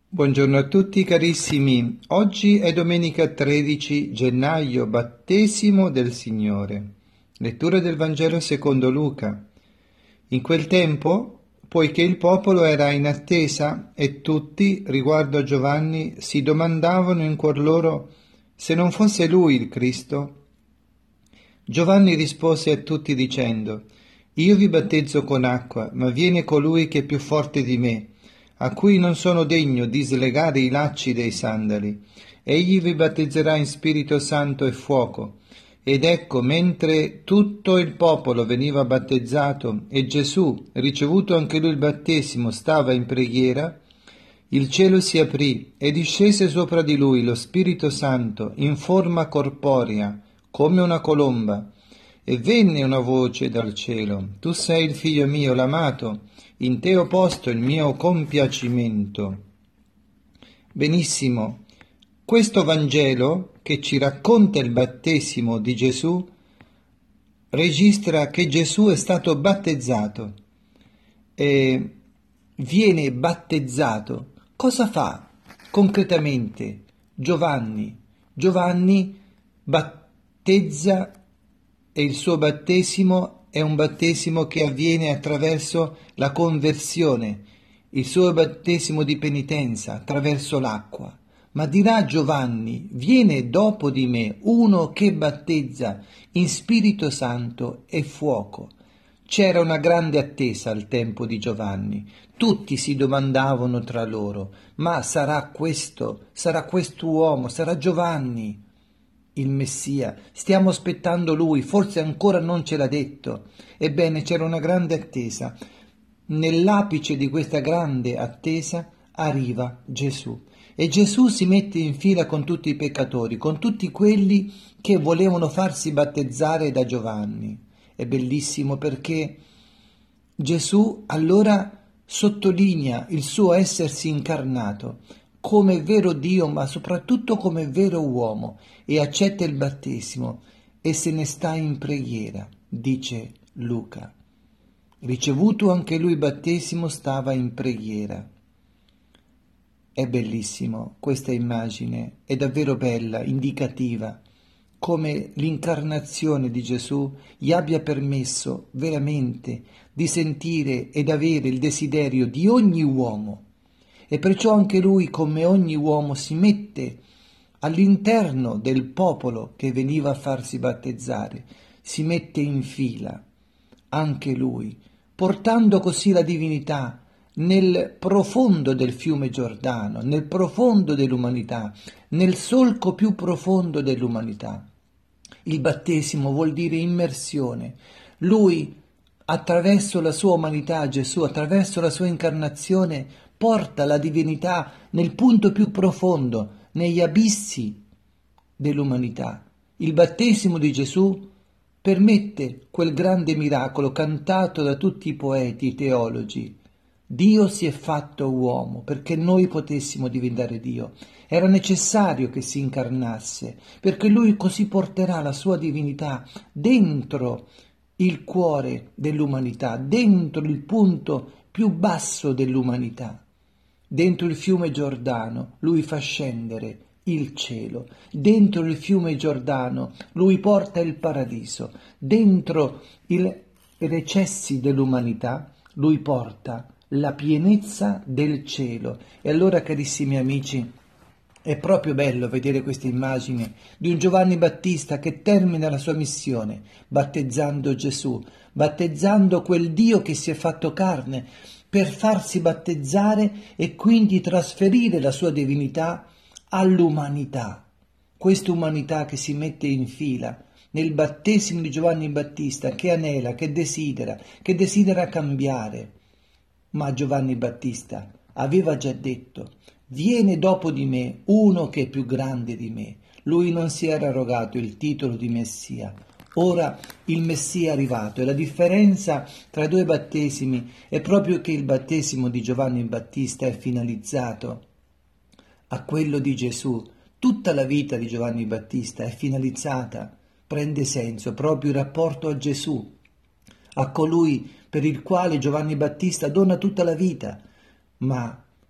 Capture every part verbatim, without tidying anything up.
Buongiorno a tutti carissimi, oggi è domenica tredici gennaio, battesimo del Signore. Lettura del Vangelo secondo Luca. In quel tempo, poiché il popolo era in attesa e tutti, riguardo a Giovanni, si domandavano in cuor loro se non fosse lui il Cristo, Giovanni rispose a tutti dicendo: Io vi battezzo con acqua, ma viene colui che è più forte di me, a cui non sono degno di slegare i lacci dei sandali. Egli vi battezzerà in Spirito Santo e fuoco. Ed ecco, mentre tutto il popolo veniva battezzato e Gesù, ricevuto anche lui il battesimo, stava in preghiera, il cielo si aprì e discese sopra di lui lo Spirito Santo in forma corporea, come una colomba, e venne una voce dal cielo: Tu sei il figlio mio, l'amato, in te ho posto il mio compiacimento. Benissimo, questo Vangelo che ci racconta il battesimo di Gesù registra che Gesù è stato battezzato e viene battezzato. Cosa fa concretamente Giovanni? Giovanni battezza e il suo battesimo è un battesimo che avviene attraverso la conversione, il suo battesimo di penitenza attraverso l'acqua. Ma dirà Giovanni: viene dopo di me uno che battezza in Spirito Santo e fuoco. C'era una grande attesa al tempo di Giovanni. Tutti si domandavano tra loro: ma sarà questo, sarà quest'uomo, sarà Giovanni il Messia? Stiamo aspettando lui, forse ancora non ce l'ha detto. Ebbene, c'era una grande attesa. Nell'apice di questa grande attesa arriva Gesù. E Gesù si mette in fila con tutti i peccatori, con tutti quelli che volevano farsi battezzare da Giovanni. È bellissimo perché Gesù allora sottolinea il suo essersi incarnato come vero Dio, ma soprattutto come vero uomo, e accetta il battesimo e se ne sta in preghiera, dice Luca. Ricevuto anche lui il battesimo, stava in preghiera. È bellissimo questa immagine, è davvero bella, indicativa, come l'incarnazione di Gesù gli abbia permesso veramente di sentire ed avere il desiderio di ogni uomo, e perciò anche lui, come ogni uomo, si mette all'interno del popolo che veniva a farsi battezzare, si mette in fila, anche lui, portando così la divinità nel profondo del fiume Giordano, nel profondo dell'umanità, nel solco più profondo dell'umanità. Il battesimo vuol dire immersione. Lui, attraverso la sua umanità, Gesù, attraverso la sua incarnazione, porta la divinità nel punto più profondo, negli abissi dell'umanità. Il battesimo di Gesù permette quel grande miracolo cantato da tutti i poeti, i teologi. Dio si è fatto uomo perché noi potessimo diventare Dio. Era necessario che si incarnasse, perché lui così porterà la sua divinità dentro il cuore dell'umanità, dentro il punto più basso dell'umanità. Dentro il fiume Giordano lui fa scendere il cielo, dentro il fiume Giordano lui porta il paradiso, dentro i recessi dell'umanità lui porta la pienezza del cielo. E allora, carissimi amici, è proprio bello vedere questa immagine di un Giovanni Battista che termina la sua missione battezzando Gesù, battezzando quel Dio che si è fatto carne per farsi battezzare e quindi trasferire la sua divinità all'umanità. Questa umanità che si mette in fila nel battesimo di Giovanni Battista, che anela, che desidera, che desidera cambiare. Ma Giovanni Battista aveva già detto: viene dopo di me uno che è più grande di me. Lui non si era arrogato il titolo di Messia. Ora il Messia è arrivato, e la differenza tra i due battesimi è proprio che il battesimo di Giovanni Battista è finalizzato a quello di Gesù. Tutta la vita di Giovanni Battista è finalizzata, prende senso proprio il rapporto a Gesù, a colui per il quale Giovanni Battista dona tutta la vita, ma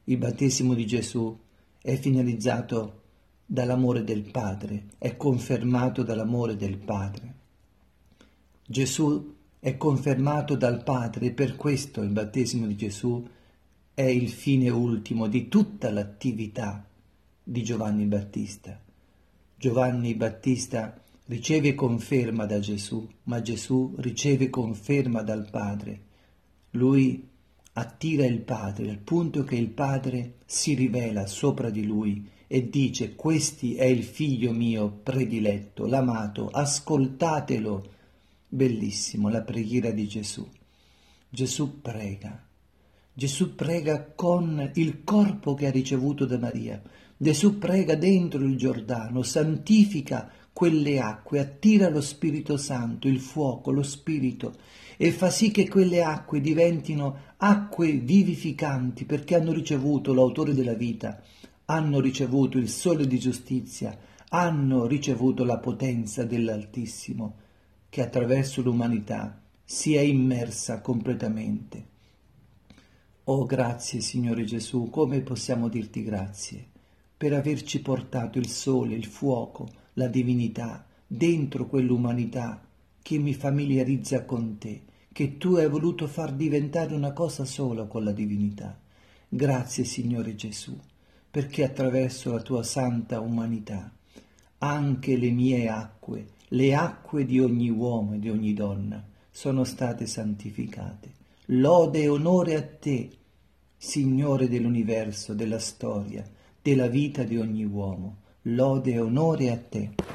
Il battesimo di Gesù è finalizzato dall'amore del Padre, è confermato dall'amore del Padre. Gesù è confermato dal Padre e per questo il battesimo di Gesù è il fine ultimo di tutta l'attività di Giovanni Battista. Giovanni Battista riceve conferma da Gesù, ma Gesù riceve conferma dal Padre. Lui attira il Padre al punto che il Padre si rivela sopra di lui e dice: questi è il figlio mio prediletto, l'amato, ascoltatelo. Bellissimo la preghiera di Gesù. Gesù prega. Gesù prega con il corpo che ha ricevuto da Maria. Gesù prega dentro il Giordano, santifica quelle acque, attira lo Spirito Santo, il fuoco, lo Spirito, e fa sì che quelle acque diventino acque vivificanti, perché hanno ricevuto l'autore della vita, hanno ricevuto il sole di giustizia, hanno ricevuto la potenza dell'Altissimo, che attraverso l'umanità si è immersa completamente. Oh, grazie Signore Gesù, come possiamo dirti grazie per averci portato il sole, il fuoco, la divinità dentro quell'umanità che mi familiarizza con te, che tu hai voluto far diventare una cosa sola con la divinità. Grazie Signore Gesù, perché attraverso la tua santa umanità anche le mie acque, le acque di ogni uomo e di ogni donna sono state santificate. Lode e onore a te, Signore dell'universo, della storia, della vita di ogni uomo. Lode e onore a te.